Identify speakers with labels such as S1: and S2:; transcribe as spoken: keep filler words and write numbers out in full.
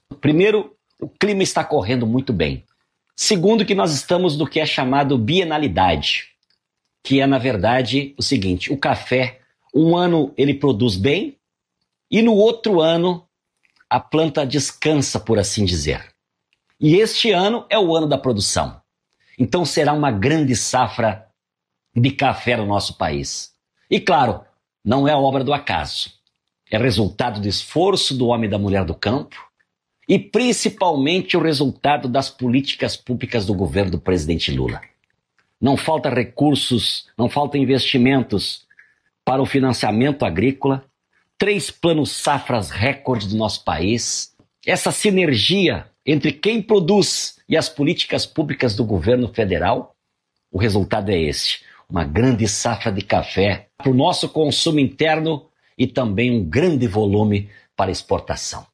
S1: Primeiro, o clima está correndo muito bem. Segundo, que nós estamos no que é chamado bienalidade, que é, na verdade, o seguinte: o café, um ano ele produz bem e no outro ano a planta descansa, por assim dizer. E este ano é o ano da produção. Então será uma grande safra de café no nosso país. E claro, não é obra do acaso. É resultado do esforço do homem e da mulher do campo e principalmente o resultado das políticas públicas do governo do presidente Lula. Não falta recursos, não falta investimentos para o financiamento agrícola, três planos safras recorde do nosso país, essa sinergia entre quem produz e as políticas públicas do governo federal, o resultado é esse: uma grande safra de café para o nosso consumo interno e também um grande volume para exportação.